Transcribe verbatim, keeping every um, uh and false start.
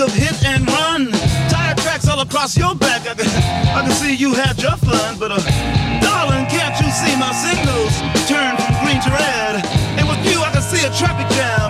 of hit and run. Tire tracks all across your back. I can, I can see you had your fun, but uh, darling, can't you see my signals turn from green to red? And with you, I can see a traffic jam.